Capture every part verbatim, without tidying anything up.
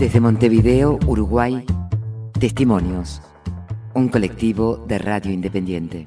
Desde Montevideo, Uruguay, Testimonios, un colectivo de radio independiente.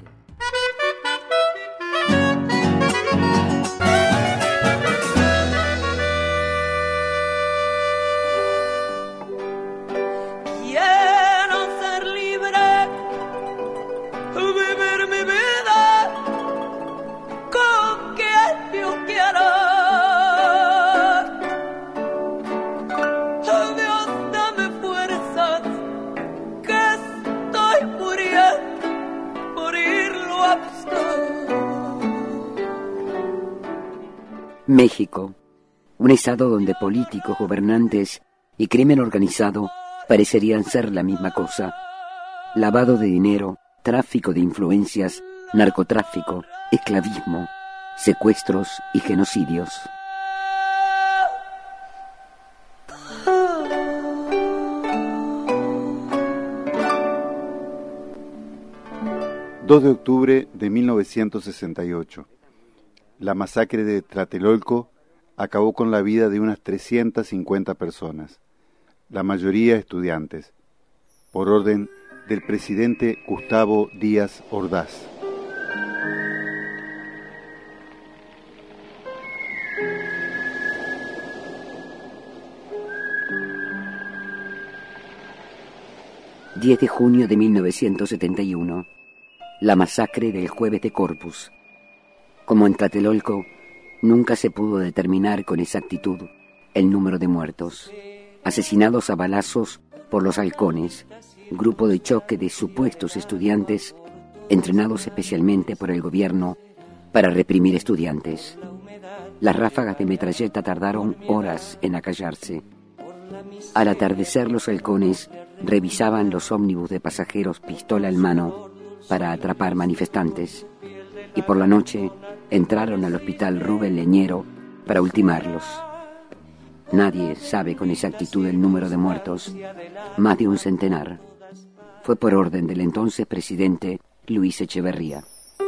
México, un estado donde políticos, gobernantes y crimen organizado parecerían ser la misma cosa. Lavado de dinero, tráfico de influencias, narcotráfico, esclavismo, secuestros y genocidios. dos de octubre de mil novecientos sesenta y ocho. La masacre de Tlatelolco acabó con la vida de unas trescientas cincuenta personas, la mayoría estudiantes, por orden del presidente Gustavo Díaz Ordaz. diez de junio de mil novecientos setenta y uno. La masacre del Jueves de Corpus. Como en Tlatelolco, nunca se pudo determinar con exactitud el número de muertos, asesinados a balazos por los halcones, grupo de choque de supuestos estudiantes entrenados especialmente por el gobierno para reprimir estudiantes. Las ráfagas de metralleta tardaron horas en acallarse. Al atardecer, los halcones revisaban los ómnibus de pasajeros pistola en mano para atrapar manifestantes, y por la noche entraron al hospital Rubén Leñero para ultimarlos. Nadie sabe con exactitud el número de muertos, más de un centenar. Fue por orden del entonces presidente Luis Echeverría.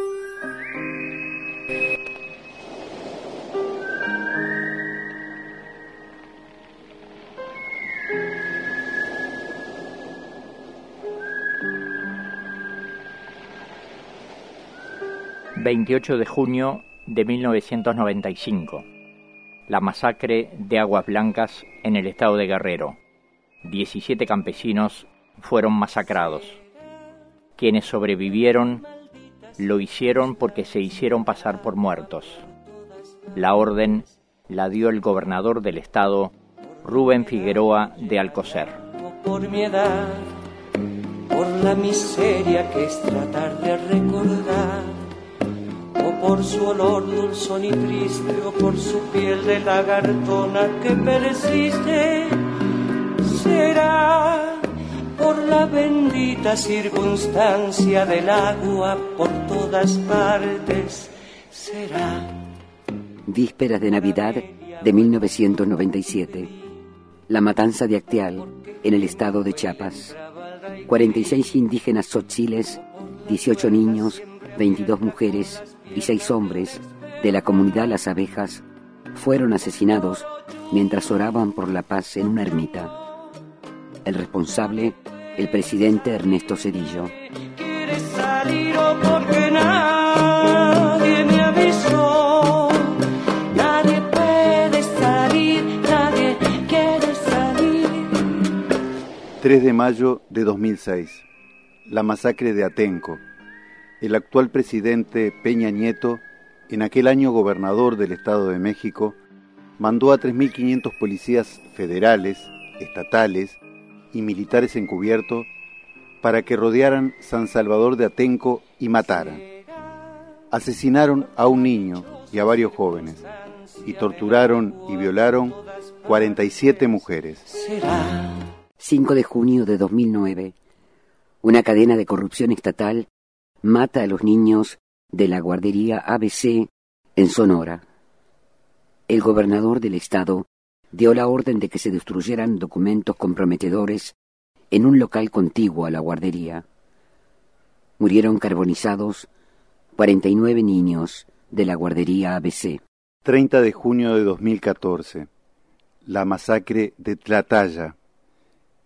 veintiocho de junio de mil novecientos noventa y cinco. La masacre de Aguas Blancas en el estado de Guerrero. diecisiete campesinos fueron masacrados. Quienes sobrevivieron lo hicieron porque se hicieron pasar por muertos. La orden la dio el gobernador del estado, Rubén Figueroa de Alcocer. Por mi edad, por la miseria que es tratar de recordar, o por su olor dulzón y triste, o por su piel de lagartona que persiste, será por la bendita circunstancia del agua por todas partes, será. Vísperas de Navidad de mil novecientos noventa y siete. La matanza de Acteal, en el estado de Chiapas. cuarenta y seis indígenas tzotziles, dieciocho niños, veintidós mujeres y seis hombres de la comunidad Las Abejas fueron asesinados mientras oraban por la paz en una ermita. El responsable, el presidente Ernesto Zedillo. ¿Quieres salir o porque nadie me avisó? Nadie puede salir, nadie quiere salir. tres de mayo de dos mil seis. La masacre de Atenco. El actual presidente Peña Nieto, en aquel año gobernador del Estado de México, mandó a tres mil quinientos policías federales, estatales y militares encubiertos para que rodearan San Salvador de Atenco y mataran. Asesinaron a un niño y a varios jóvenes y torturaron y violaron cuarenta y siete mujeres. cinco de junio de dos mil nueve. Una cadena de corrupción estatal mata a los niños de la guardería A B C en Sonora. El gobernador del estado dio la orden de que se destruyeran documentos comprometedores en un local contiguo a la guardería. Murieron carbonizados cuarenta y nueve niños de la guardería A B C. treinta de junio de dos mil catorce. La masacre de Tlatlaya,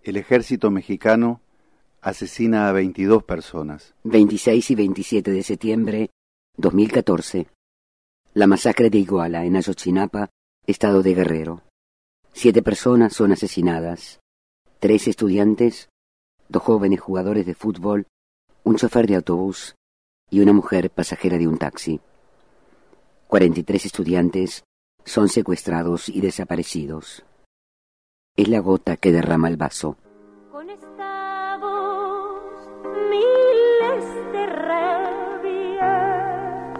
El ejército mexicano asesina a veintidós personas. veintiséis y veintisiete de septiembre dos mil catorce. La masacre de Iguala, en Ayotzinapa, estado de Guerrero. Siete personas son asesinadas. Tres estudiantes, dos jóvenes jugadores de fútbol, un chofer de autobús y una mujer pasajera de un taxi. cuarenta y tres estudiantes son secuestrados y desaparecidos. Es la gota que derrama el vaso. Con esta voz, miles de rabia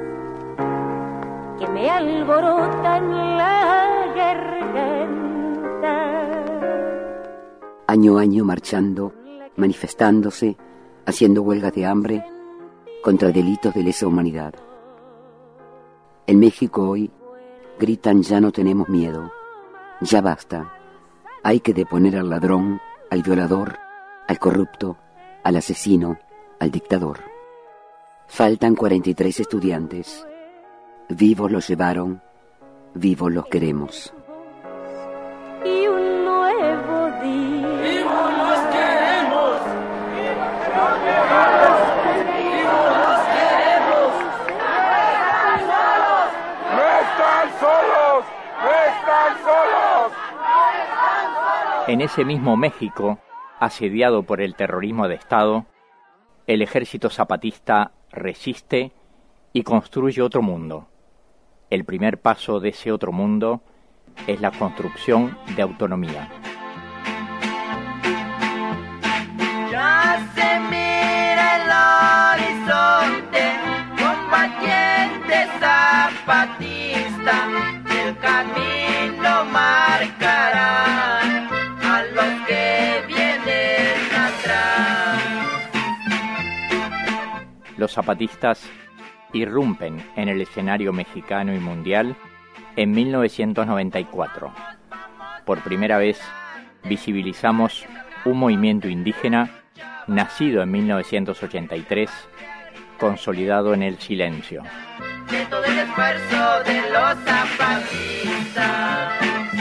que me alborotan la garganta. Año a año marchando, manifestándose, haciendo huelgas de hambre contra delitos de lesa humanidad. En México hoy gritan: ya no tenemos miedo, ya basta. Hay que deponer al ladrón, al violador, al corrupto, al asesino, al dictador. Faltan cuarenta y tres estudiantes. Vivos los llevaron, vivos los queremos. Y un nuevo día. ¡Vivos los queremos! ¡Vivos los queremos! ¡Vivos los queremos! ¡No están solos! ¡No están solos! En ese mismo México, asediado por el terrorismo de Estado, el ejército zapatista resiste y construye otro mundo. El primer paso de ese otro mundo es la construcción de autonomía. Ya se mira el horizonte, combatiente zapatista, el camino marcará a los que vienen atrás. Los zapatistas irrumpen en el escenario mexicano y mundial en mil novecientos noventa y cuatro. Por primera vez visibilizamos un movimiento indígena nacido en mil novecientos ochenta y tres, consolidado en el silencio. De todo el esfuerzo de los zapatistas.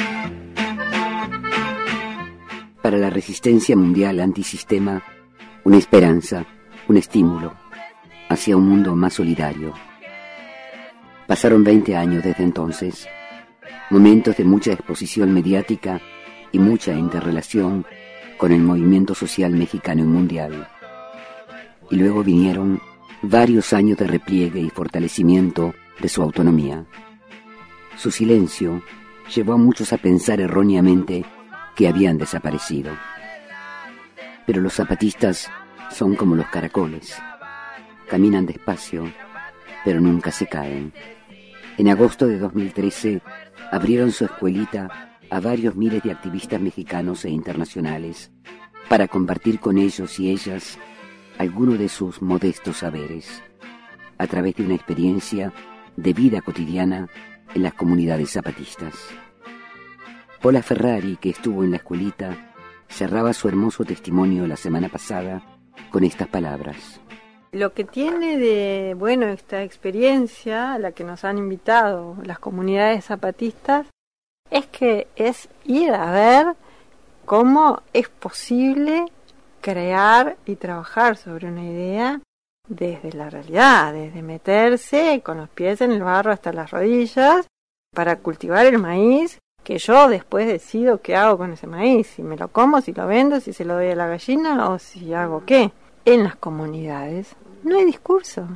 Para la resistencia mundial antisistema, una esperanza, un estímulo hacia un mundo más solidario. Pasaron veinte años desde entonces, momentos de mucha exposición mediática y mucha interrelación con el movimiento social mexicano y mundial. Y luego vinieron varios años de repliegue y fortalecimiento de su autonomía. Su silencio llevó a muchos a pensar erróneamente que habían desaparecido. Pero los zapatistas son como los caracoles. Caminan despacio, pero nunca se caen. En agosto de dos mil trece abrieron su escuelita a varios miles de activistas mexicanos e internacionales para compartir con ellos y ellas algunos de sus modestos saberes, a través de una experiencia de vida cotidiana en las comunidades zapatistas. Pola Ferrari, que estuvo en la escuelita, cerraba su hermoso testimonio la semana pasada con estas palabras. Lo que tiene de bueno esta experiencia a la que nos han invitado las comunidades zapatistas es que es ir a ver cómo es posible crear y trabajar sobre una idea desde la realidad, desde meterse con los pies en el barro hasta las rodillas para cultivar el maíz, que yo después decido qué hago con ese maíz, si me lo como, si lo vendo, si se lo doy a la gallina o si hago qué. En las comunidades no hay discurso,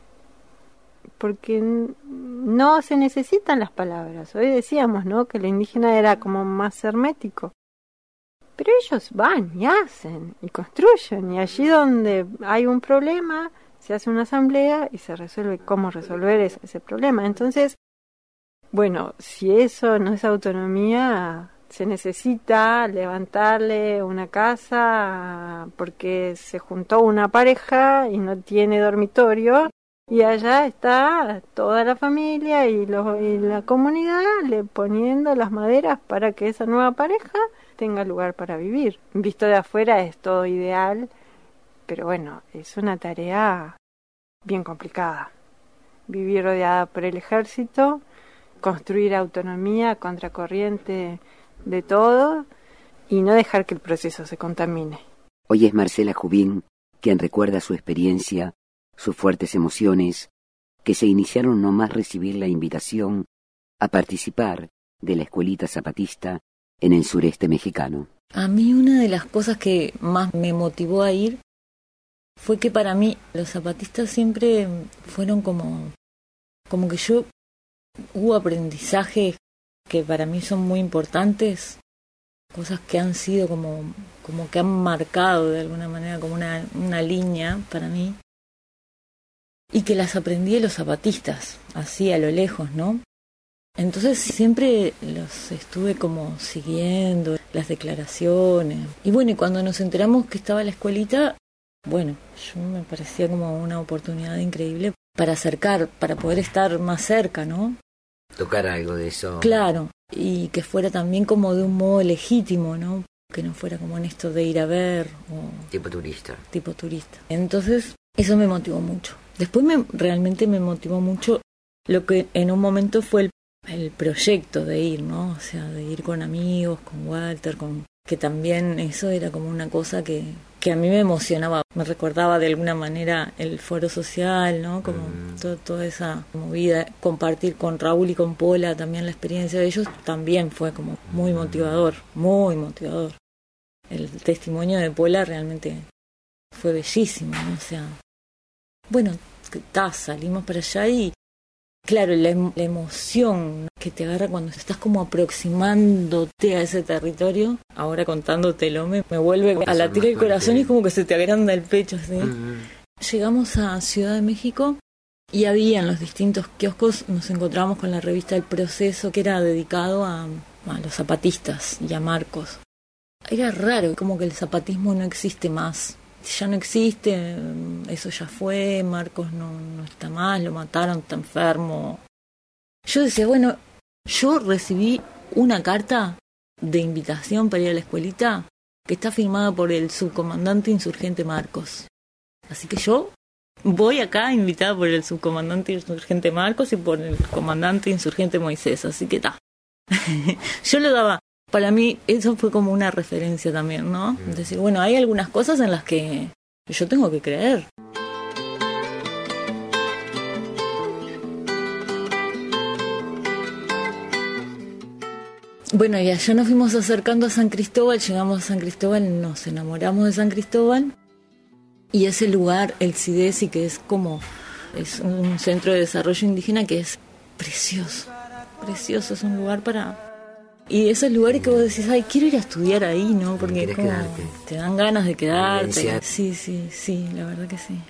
porque no se necesitan las palabras. Hoy decíamos, ¿no?, que el indígena era como más hermético, pero ellos van y hacen y construyen, y allí donde hay un problema se hace una asamblea y se resuelve cómo resolver ese, ese problema. Entonces, bueno, si eso no es autonomía, se necesita levantarle una casa porque se juntó una pareja y no tiene dormitorio, y allá está toda la familia y, los, y la comunidad le poniendo las maderas para que esa nueva pareja tenga lugar para vivir. Visto de afuera es todo ideal, pero bueno, es una tarea bien complicada. Vivir rodeada por el ejército, construir autonomía contracorriente de todo y no dejar que el proceso se contamine. Hoy es Marcela Jubín quien recuerda su experiencia, sus fuertes emociones, que se iniciaron nomás recibir la invitación a participar de la escuelita zapatista en el sureste mexicano. A mí una de las cosas que más me motivó a ir fue que para mí los zapatistas siempre fueron como, como que yo, hubo aprendizajes que para mí son muy importantes, cosas que han sido como, como que han marcado de alguna manera como una, una línea para mí, y que las aprendí de los zapatistas, así a lo lejos, ¿no? Entonces siempre los estuve como siguiendo, las declaraciones. Y bueno, y cuando nos enteramos que estaba la escuelita, bueno, yo me parecía como una oportunidad increíble para acercar, para poder estar más cerca, ¿no? Tocar algo de eso. Claro, y que fuera también como de un modo legítimo, ¿no? Que no fuera como en esto de ir a ver o... Tipo turista. Tipo turista. Entonces, eso me motivó mucho. Después me, realmente me motivó mucho lo que en un momento fue el, el proyecto de ir, ¿no? O sea, de ir con amigos, con Walter, con que también eso era como una cosa que, que a mí me emocionaba. Me recordaba de alguna manera el foro social, ¿no? Como mm. todo, toda esa movida. Compartir con Raúl y con Pola también la experiencia de ellos también fue como muy motivador, muy motivador. El testimonio de Pola realmente fue bellísimo, ¿no? O sea... Bueno, ta, salimos para allá y, claro, la, la emoción que te agarra cuando estás como aproximándote a ese territorio, ahora contándotelo, me, me vuelve a latir el corazón y es como que se te agranda el pecho, ¿sí? Uh-huh. Llegamos a Ciudad de México y había en los distintos kioscos, nos encontramos con la revista El Proceso, que era dedicado a, a los zapatistas y a Marcos. Era raro, como que el zapatismo no existe más. Ya no existe, eso ya fue, Marcos no, no está más, lo mataron, está enfermo. Yo decía, bueno, yo recibí una carta de invitación para ir a la escuelita que está firmada por el subcomandante insurgente Marcos. Así que yo voy acá invitada por el subcomandante insurgente Marcos y por el comandante insurgente Moisés, así que está. Yo lo daba. Para mí eso fue como una referencia también, ¿no? Es decir, bueno, hay algunas cosas en las que yo tengo que creer. Bueno, y allá nos fuimos acercando a San Cristóbal, llegamos a San Cristóbal, nos enamoramos de San Cristóbal. Y ese lugar, el CIDESI, que es como, es un centro de desarrollo indígena que es precioso, precioso, es un lugar para... Y esos lugares que vos decís, ay, quiero ir a estudiar ahí, ¿no? Porque como te dan ganas de quedarte. Sí, sí, sí, la verdad que sí.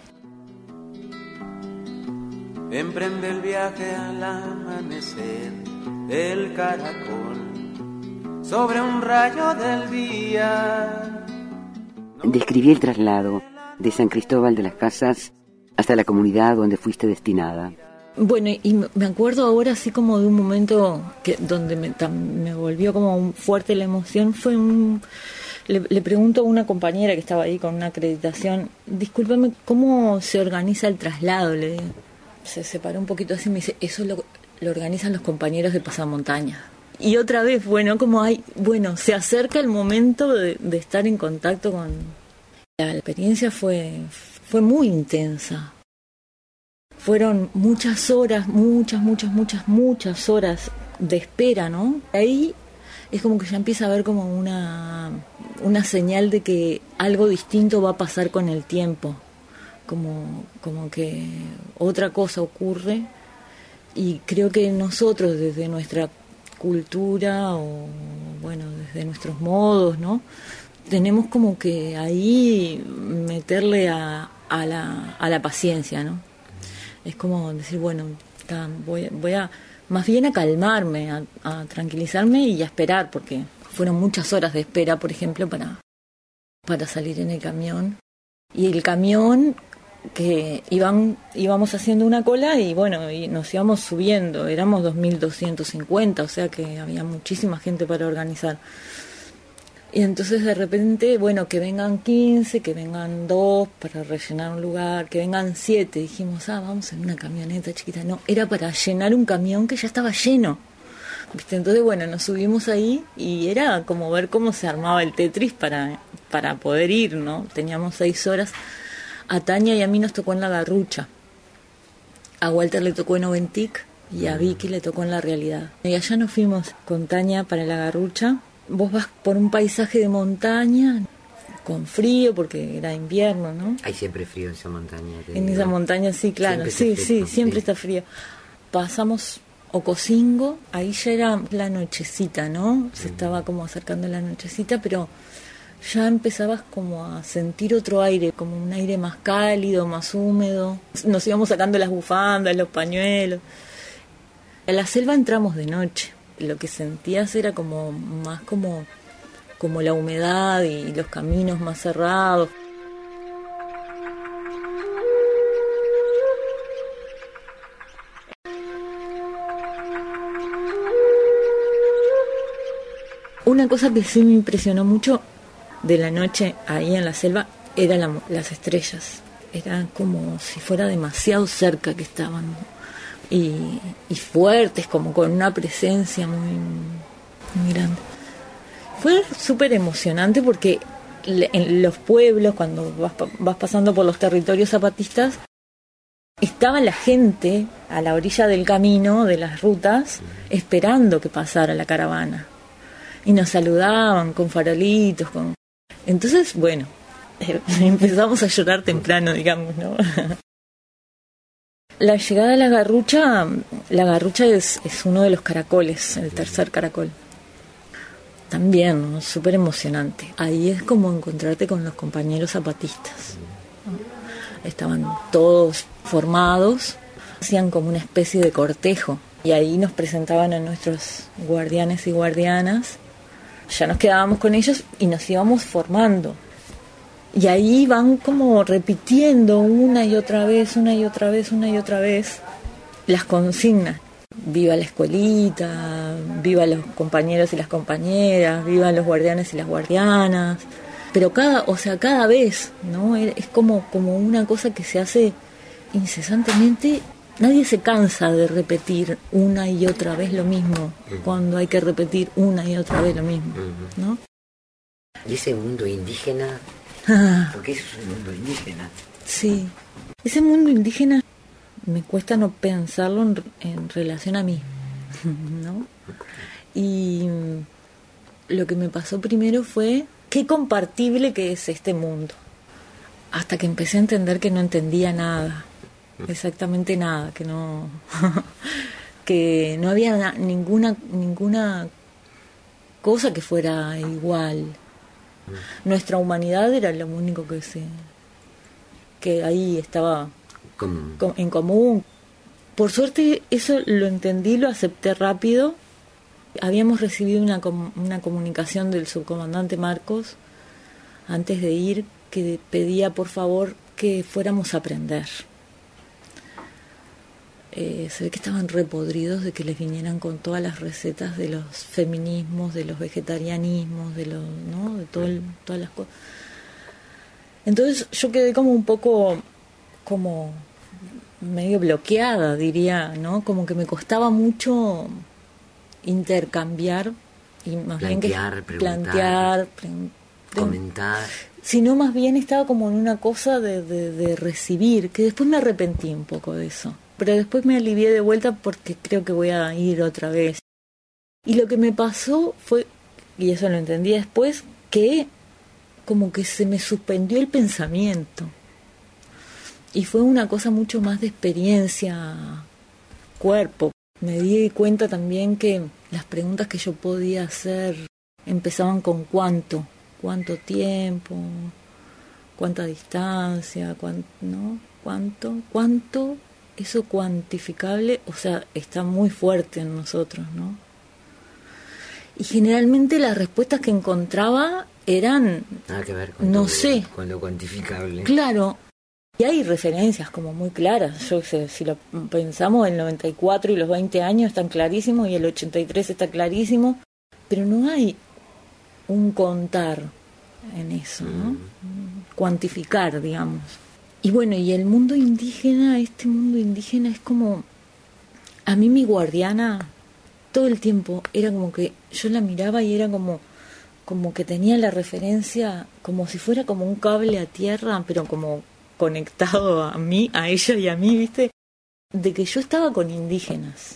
Emprende el viaje al amanecer, el caracol, sobre un rayo del día. Describí el traslado de San Cristóbal de las Casas hasta la comunidad donde fuiste destinada. Bueno, y me acuerdo ahora así como de un momento que donde me, me volvió como fuerte la emoción, fue un... Le, le pregunto a una compañera que estaba ahí con una acreditación, discúlpame, ¿cómo se organiza el traslado? Le digo. Se separó un poquito así y me dice, eso lo, lo organizan los compañeros de pasamontaña. Y otra vez, bueno, como hay, bueno, se acerca el momento de, de estar en contacto con... La experiencia fue, fue muy intensa. Fueron muchas horas, muchas, muchas, muchas, muchas horas de espera, ¿no? Ahí es como que ya empieza a haber como una, una señal de que algo distinto va a pasar con el tiempo. Como, como que otra cosa ocurre. Y creo que nosotros desde nuestra cultura o, bueno, desde nuestros modos, ¿no? Tenemos como que ahí meterle a, a, la, a la paciencia, ¿no? Es como decir, bueno, ta, voy, voy a más bien a calmarme, a, a tranquilizarme y a esperar, porque fueron muchas horas de espera, por ejemplo, para, para salir en el camión. Y el camión que iban, íbamos haciendo una cola y bueno, y nos íbamos subiendo, éramos dos mil doscientos cincuenta, o sea que había muchísima gente para organizar. Y entonces de repente, bueno, que vengan quince, que vengan dos para rellenar un lugar, que vengan siete. Dijimos, ah, vamos en una camioneta chiquita. No, era para llenar un camión que ya estaba lleno. ¿Viste? Entonces, bueno, nos subimos ahí y era como ver cómo se armaba el Tetris para, para poder ir, ¿no? Teníamos seis horas. A Tania y a mí nos tocó en La Garrucha. A Walter le tocó en Oventic y a Vicky le tocó en La Realidad. Y allá nos fuimos con Tania para La Garrucha. Vos vas por un paisaje de montaña, con frío, porque era invierno, ¿no? Hay siempre frío en esa montaña. En esa montaña, sí, claro. Sí, sí, frío, siempre sí. Está frío. Pasamos Ocosingo, ahí ya era la nochecita, ¿no? Se estaba como acercando la nochecita, pero ya empezabas como a sentir otro aire, como un aire más cálido, más húmedo. Nos íbamos sacando las bufandas, los pañuelos. A la selva entramos de noche. Lo que sentías era como más como, como la humedad y los caminos más cerrados. Una cosa que sí me impresionó mucho de la noche ahí en la selva eran la, las estrellas. Era como si fuera demasiado cerca que estaban, y, y fuertes, como con una presencia muy, muy grande. Fue súper emocionante porque en los pueblos, cuando vas, vas pasando por los territorios zapatistas, estaba la gente a la orilla del camino, de las rutas, esperando que pasara la caravana. Y nos saludaban con farolitos, con... Entonces, bueno, eh, empezamos a llorar temprano, digamos, ¿no? La llegada a La Garrucha, La Garrucha es, es uno de los caracoles, el tercer caracol. También, ¿no? Súper emocionante. Ahí es como encontrarte con los compañeros zapatistas, ¿no? Estaban todos formados, hacían como una especie de cortejo. Y ahí nos presentaban a nuestros guardianes y guardianas. Ya nos quedábamos con ellos y nos íbamos formando. Y ahí van como repitiendo una y otra vez, una y otra vez, una y otra vez las consignas. Viva la escuelita, viva los compañeros y las compañeras, viva los guardianes y las guardianas. Pero cada, o sea, cada vez, ¿no? Es como, como una cosa que se hace incesantemente. Nadie se cansa de repetir una y otra vez lo mismo, uh-huh. cuando hay que repetir una y otra vez lo mismo, uh-huh. ¿no? ¿Y ese mundo indígena? Ah, ¿Por qué eso es un mundo indígena? Sí, ese mundo indígena me cuesta no pensarlo en, en relación a mí, ¿no? Y lo que me pasó primero fue qué compartible que es este mundo, hasta que empecé a entender que no entendía nada. Exactamente nada, que no que no había na- ninguna ninguna cosa que fuera igual. Nuestra humanidad era lo único que se que ahí estaba Com- com- en común. Por suerte eso lo entendí, lo acepté rápido. Habíamos recibido una com- una comunicación del subcomandante Marcos antes de ir, que pedía por favor que fuéramos a aprender. Eh, se ve que estaban repodridos de que les vinieran con todas las recetas de los feminismos, de los vegetarianismos, de los, ¿no? De todo el, todas las cosas. Entonces yo quedé como un poco, como medio bloqueada, diría, ¿no? Como que me costaba mucho intercambiar y más plantear, bien que preguntar, plantear, pre- pre- comentar. Sino más bien estaba como en una cosa de, de, de recibir, que después me arrepentí un poco de eso. Pero después me alivié de vuelta porque creo que voy a ir otra vez. Y lo que me pasó fue, y eso lo entendí después, que como que se me suspendió el pensamiento. Y fue una cosa mucho más de experiencia, cuerpo. Me di cuenta también que las preguntas que yo podía hacer empezaban con cuánto, cuánto tiempo, cuánta distancia, cuánto, ¿no? Cuánto, cuánto. Eso cuantificable, o sea, está muy fuerte en nosotros, ¿no? Y generalmente las respuestas que encontraba eran... Nada que ver con, no tu, sé. con lo cuantificable. Claro. Y hay referencias como muy claras. Yo sé, si lo pensamos, el noventa y cuatro y los veinte años están clarísimos y el ochenta y tres está clarísimo. Pero no hay un contar en eso, ¿no? Mm. Cuantificar, digamos. Y bueno, y el mundo indígena, este mundo indígena es como... A mí mi guardiana todo el tiempo era como que yo la miraba y era como, como que tenía la referencia, como si fuera como un cable a tierra, pero como conectado a mí, a ella y a mí, ¿viste? De que yo estaba con indígenas.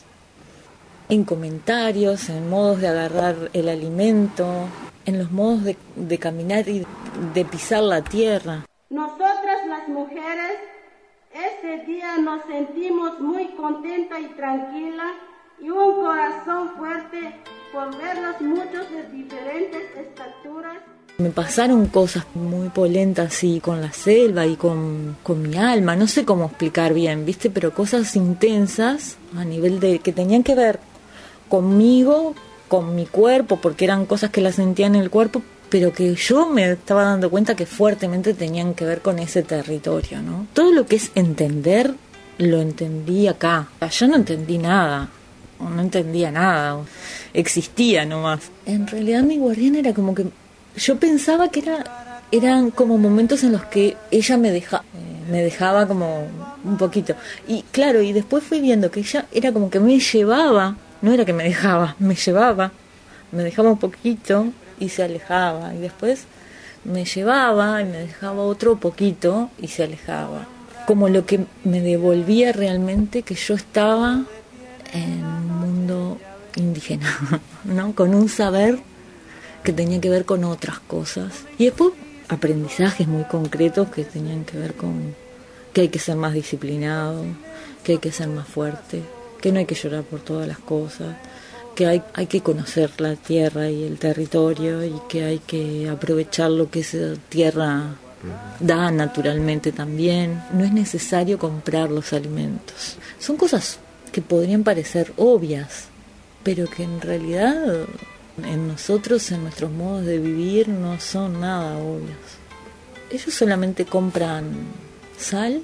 En comentarios, en modos de agarrar el alimento, en los modos de, de caminar y de pisar la tierra. Nosotras las mujeres, este día nos sentimos muy contentas y tranquilas y un corazón fuerte por verlos muchos de diferentes estaturas. Me pasaron cosas muy polentas así con la selva y con, con mi alma, no sé cómo explicar bien, ¿viste? Pero cosas intensas a nivel de que tenían que ver conmigo, con mi cuerpo, porque eran cosas que las sentía en el cuerpo, pero que yo me estaba dando cuenta que fuertemente tenían que ver con ese territorio, ¿no? Todo lo que es entender, lo entendí acá. Yo no entendí nada, no entendía nada, existía nomás. En realidad mi guardián era como que yo pensaba que era, eran como momentos en los que ella me deja, eh, me dejaba como un poquito. Y claro, y después fui viendo que ella era como que me llevaba, no era que me dejaba, me llevaba, me dejaba un poquito y se alejaba. Y después me llevaba y me dejaba otro poquito y se alejaba. Como lo que me devolvía realmente que yo estaba en un mundo indígena, ¿no? Con un saber que tenía que ver con otras cosas. Y después aprendizajes muy concretos que tenían que ver con que hay que ser más disciplinado, que hay que ser más fuerte, que no hay que llorar por todas las cosas, que hay, hay que conocer la tierra y el territorio y que hay que aprovechar lo que esa tierra da naturalmente también. No es necesario comprar los alimentos. Son cosas que podrían parecer obvias, pero que en realidad en nosotros, en nuestros modos de vivir, no son nada obvios. Ellos solamente compran sal,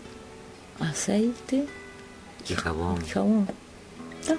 aceite y jabón. Y jabón. ¿Está?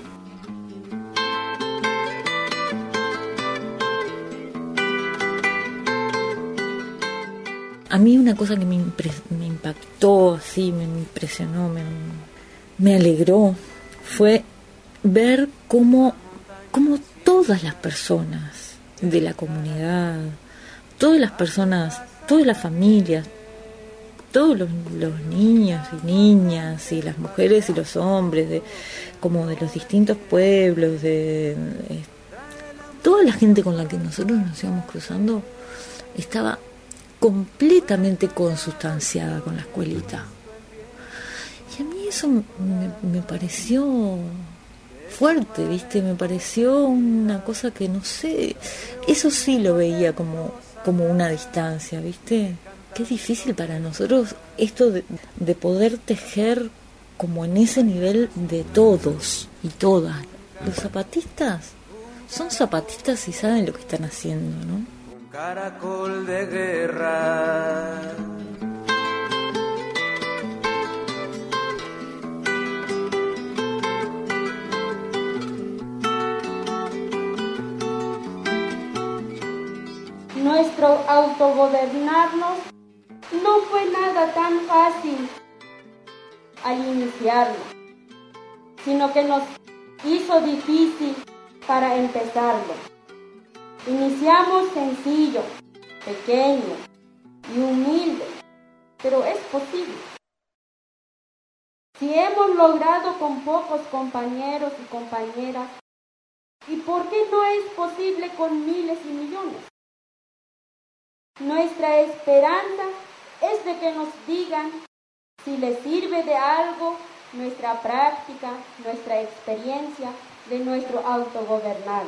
A mí una cosa que me, impre- me impactó, así, me impresionó, me, me alegró, fue ver cómo, cómo todas las personas de la comunidad, todas las personas, todas las familias, todos los, los niños y niñas y las mujeres y los hombres, de, como de los distintos pueblos, de, de toda la gente con la que nosotros nos íbamos cruzando, estaba completamente consustanciada con la escuelita. Y a mí eso me, me pareció fuerte, ¿viste? Me pareció una cosa que no sé, eso sí lo veía como, como una distancia, ¿viste? Qué difícil para nosotros esto de, de poder tejer como en ese nivel de todos y todas. Los zapatistas son zapatistas y saben lo que están haciendo, ¿no? Un caracol de guerra. Nuestro autogobernarnos no fue nada tan fácil al iniciarlo, sino que nos hizo difícil para empezarlo. Iniciamos sencillo, pequeño y humilde, pero es posible. Si hemos logrado con pocos compañeros y compañeras, ¿y por qué no es posible con miles y millones? Nuestra esperanza es de que nos digan si les sirve de algo nuestra práctica, nuestra experiencia de nuestro autogobernar.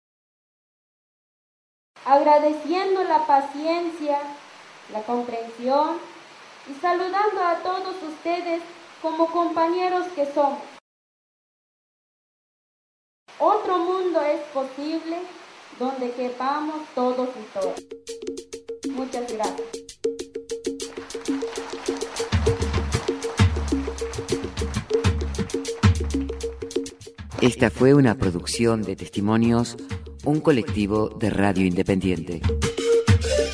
Agradeciendo la paciencia, la comprensión y saludando a todos ustedes como compañeros que somos. Otro mundo es posible donde quepamos todos y todas. Muchas gracias. Esta fue una producción de Testimonios, un colectivo de radio independiente.